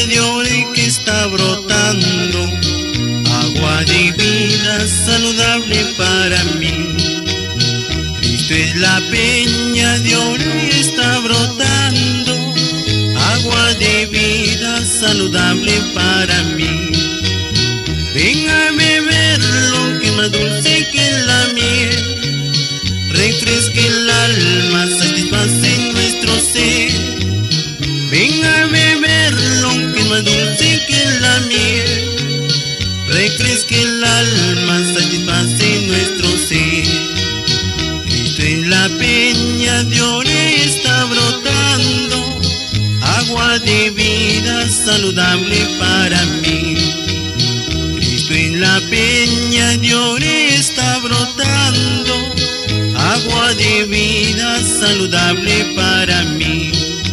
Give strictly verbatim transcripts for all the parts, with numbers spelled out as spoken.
de oro que está brotando, agua de vida saludable para mí. Cristo es la peña de oro y está brotando, agua de vida saludable para mí. Ven a beberlo, que más dulce que la miel, refresca el alma, satisface nuestro ser. Ven a beberlo, que más dulce que la miel, refresca el alma, satisface nuestro ser. Cristo en la peña de oro está brotando, agua de vida saludable para mí. Cristo en la peña de oro está brotando, agua de vida saludable para mí.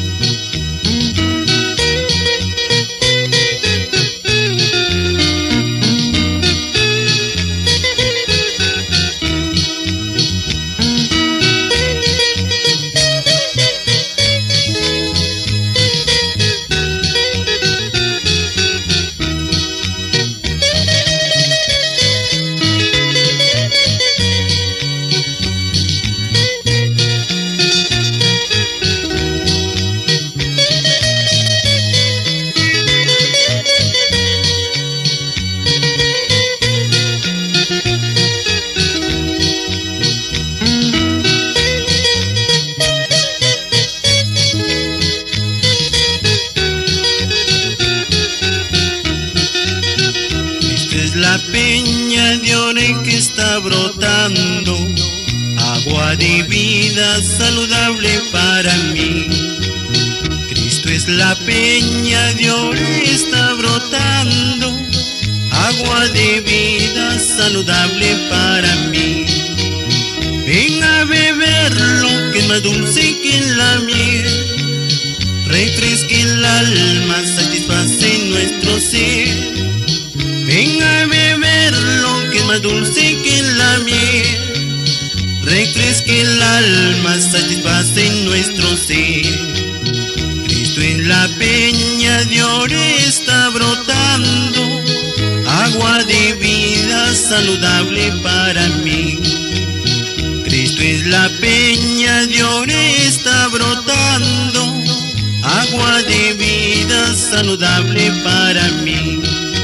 La peña de oro que está brotando, agua de vida saludable para mí. Cristo es la peña de oro está brotando, agua de vida saludable para mí. Ven a beberlo, que es más dulce que la miel, refresca el alma, satisface nuestro ser. Ven a beberlo, que es más dulce que la miel, refresca el alma, satisface nuestro ser. Cristo en la peña de oro está brotando, agua de vida saludable para mí. Cristo es la peña de oro está brotando, agua de vida saludable para mí.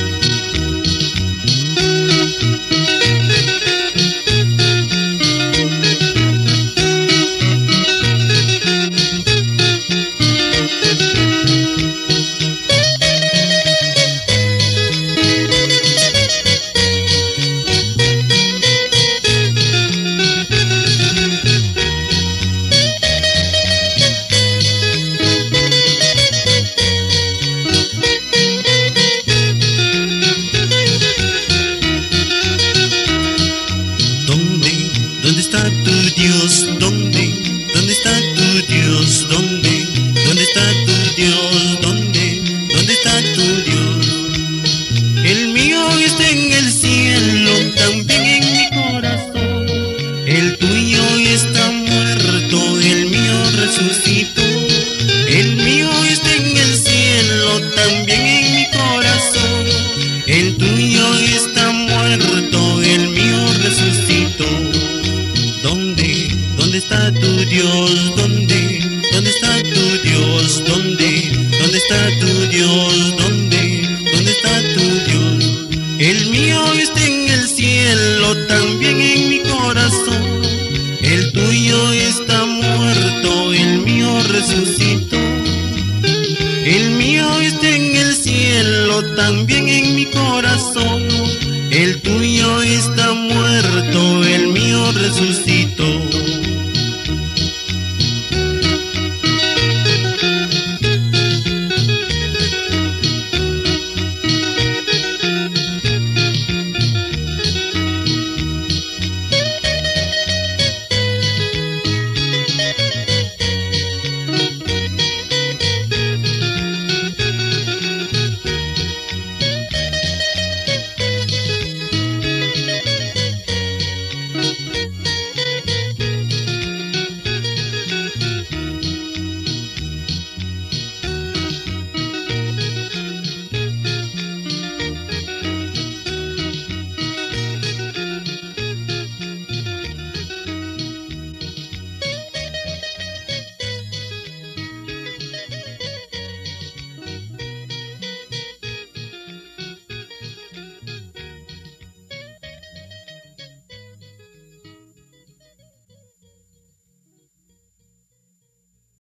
¿Dónde está tu Dios? ¿Dónde? ¿Dónde está tu Dios? ¿Dónde? ¿Dónde está tu Dios? ¿Dónde? ¿Dónde está tu Dios? El mío está en el cielo, también en mi corazón. El tuyo está muerto, el mío resucitó. El mío está en el cielo, también en mi corazón. El tuyo está muerto, el mío resucitó. ¿Dónde? ¿Dónde está tu Dios? ¿Dónde? ¿Dónde está tu Dios? ¿Dónde? ¿Dónde está tu Dios? ¿Dónde? ¿Dónde está tu Dios? El mío está en el cielo, también en mi corazón. El tuyo está muerto, el mío resucitó. El mío está en el cielo, también en mi